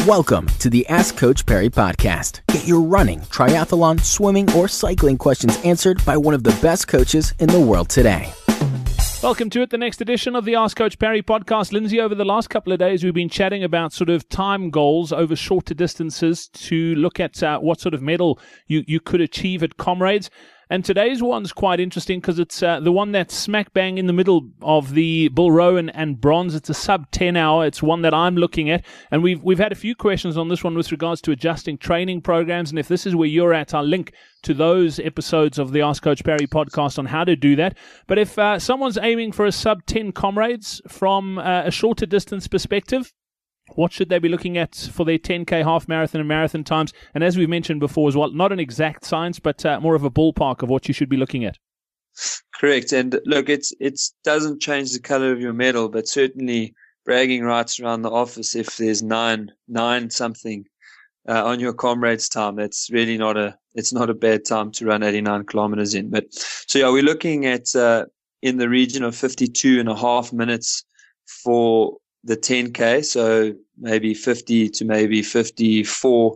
Welcome to the Ask Coach Perry podcast. Get your running, triathlon, swimming, or cycling questions answered by one of the best coaches in the world today. Welcome to it, the next edition of the Ask Coach Perry podcast. Lindsay, over the last couple of days, we've been chatting about sort of time goals over shorter distances to look at what sort of medal you could achieve at Comrades. And today's one's quite interesting because it's the one that's smack bang in the middle of the Bill Rowan and bronze. It's a sub 10 hour. It's one that I'm looking at. And we've had a few questions on this one with regards to adjusting training programs. And if this is where you're at, I'll link to those episodes of the Ask Coach Perry podcast on how to do that. But if someone's aiming for a sub 10 Comrades from a shorter distance perspective, what should they be looking at for their 10K half marathon and marathon times? And as we've mentioned before as well, not an exact science, but more of a ballpark of what you should be looking at. Correct. And look, it doesn't change the color of your medal, but certainly bragging rights around the office if there's nine something on your Comrades time. That's really not a bad time to run 89 kilometers in. But so yeah, we're looking at in the region of 52 and a half minutes for the 10K, so maybe 50 to maybe 54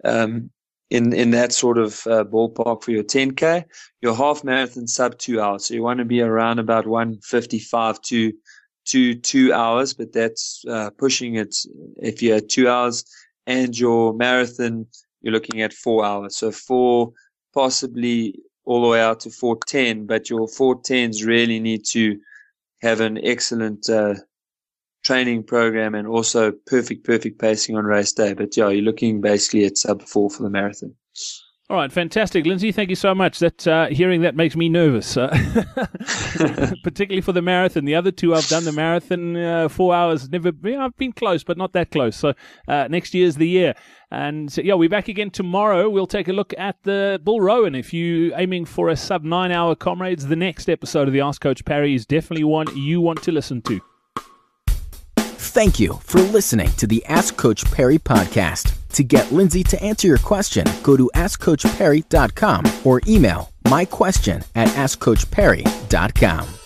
in that sort of ballpark for your 10K. Your half marathon sub 2 hours, so you want to be around about 1:55 to 2 hours, but that's pushing it if you're at 2 hours. And your marathon, you're looking at 4 hours, so 4 possibly all the way out to 4:10, but your 4:10s really need to have an excellent training program and also perfect pacing on race day. But yeah, you're looking basically at sub 4 for the marathon. All right, fantastic. Lindsay, thank you so much. That hearing that makes me nervous, particularly for the marathon. The other two, I've done the marathon 4 hours. I've been close, but not that close. So next year's the year. And so, yeah, we're back again tomorrow. We'll take a look at the Bill Rowan. If you're aiming for a sub 9 hour Comrades, the next episode of the Ask Coach Perry is definitely one you want to listen to. Thank you for listening to the Ask Coach Perry podcast. To get Lindsay to answer your question, go to AskCoachPerry.com or email myquestion@AskCoachPerry.com.